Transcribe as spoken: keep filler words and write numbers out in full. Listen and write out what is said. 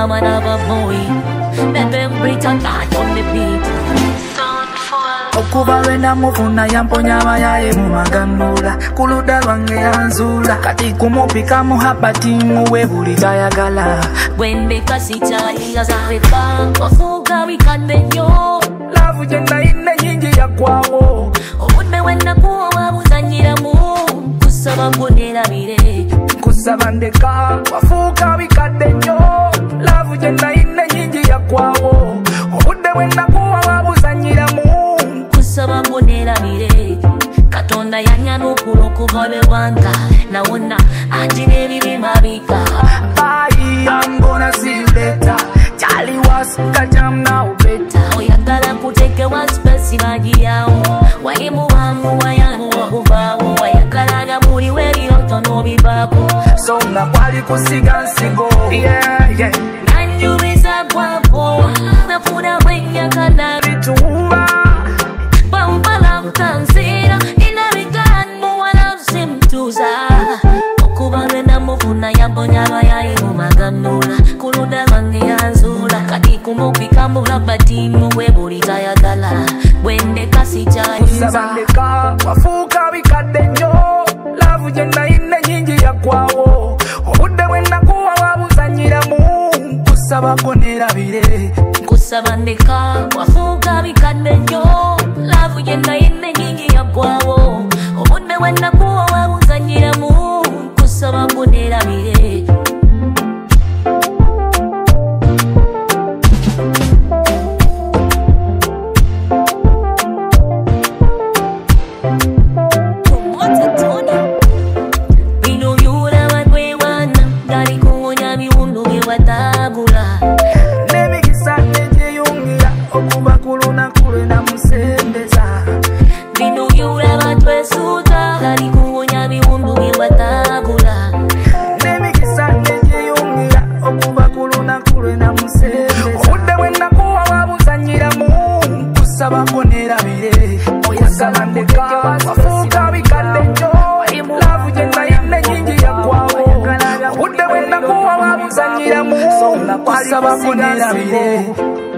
I'm another boy. Baby, Britain, not on the beat. Okuba wena mufuna yamponya abayaye mu magandula kuluda lwange yanzula kati kumupika muhabati muwe buli tayagala Wende kasita yazareka wafuga wikande nyo Lavu jenda ine nyingi ya kwawo Obudde wena kuwa wabuzanyira mu kusaba mbonera bire Kusaba ndeka wafuga wikande nyo Lavu jenda ine nyingi ya kwawo Obudde wena kuwa wabuzanyira mu Kusaba mbonera bire Katonda yanyana okulo kubabe wanga Nawona ajine bibi mabika Bye, I'm gonna see you later Charlie was got jam now better Oyagala kuteke wa spesi magi yao Waimu wangu wayangu wakubawo Wayagala muri weri otono bibabu So na kwali kusiga nsigo Yeah, yeah Nanjubiza kwapo Nafuna wenya kana Bitumba Pampala mtansira Inabiganu wana simtuza Okubale na mufuna yambonya bayayi mumaganula Kuluda wange yanzula Kati kumupika mulabati muwe buli tayagala Wende kasita Kusaba ndeka wafuka wikade nyo Lavu jenda ine nyingi ya kwawo Obudde wena kuwa wabuzanyira mu Kusaba konera bire Kusaba ndeka wafuka wikade nyo Lavu jenda ine nyingi ya kwawo Obudde wena kuwa wabuzanyira mu Kusaba konera bire Nemikisa nejeyungira okuba kuluna kulena musembeza Bino yura batwesuta Kali kuwonya biwundu gebatagula Nemikisa nejeyungira okuba kuluna kulena musembeza Obudde wena kuwa wabuzanyira mu Kusaba konera bire Oyagala ndeka wafuka wikade nyo Lavu jenda ine nyingi ya kwawo Obudde wena kuwa wabuzanyira mu Kusaba konera bire